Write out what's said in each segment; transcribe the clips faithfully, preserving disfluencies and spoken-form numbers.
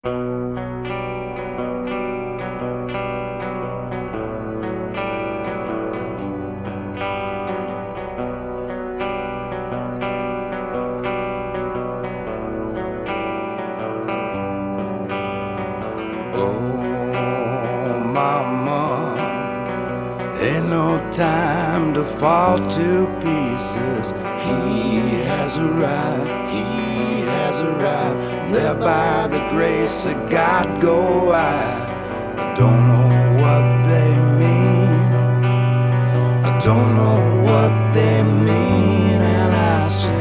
Oh, mama, ain't no time to fall to pieces. He has arrived, he has arrived. There by the grace of God go I. I don't know what they mean, I don't know what they mean, and I say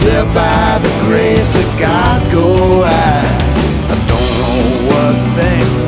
by the grace of God go I. I don't know what they